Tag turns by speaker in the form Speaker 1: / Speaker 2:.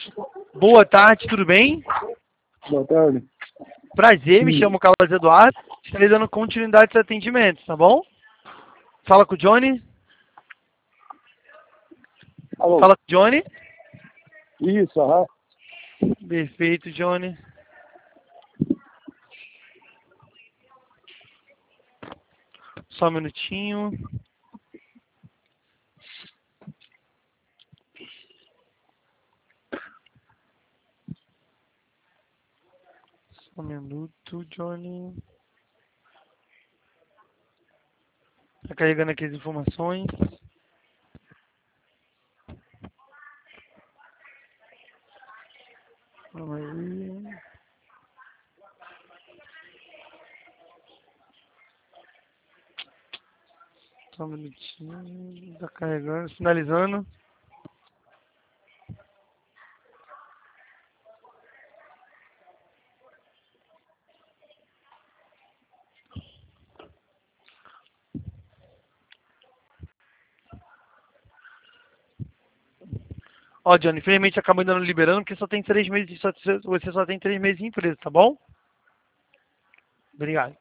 Speaker 1: Boa tarde, tudo bem?
Speaker 2: Boa tarde.
Speaker 1: Prazer, me chamo Carlos Eduardo. Estarei dando continuidade aos atendimentos, tá bom? Fala com o Johnny.
Speaker 2: Alô?
Speaker 1: Fala com o Johnny.
Speaker 2: Isso, aham.
Speaker 1: Perfeito, Johnny. Só um minutinho. Só um minuto, Johnny. Tá carregando aqui as informações. Vamos aí. Só um minutinho. Tá carregando, finalizando. Ó, Johnny, infelizmente acabou ainda não liberando, porque só tem 3 meses, você só tem 3 meses de empresa, tá bom? Obrigado.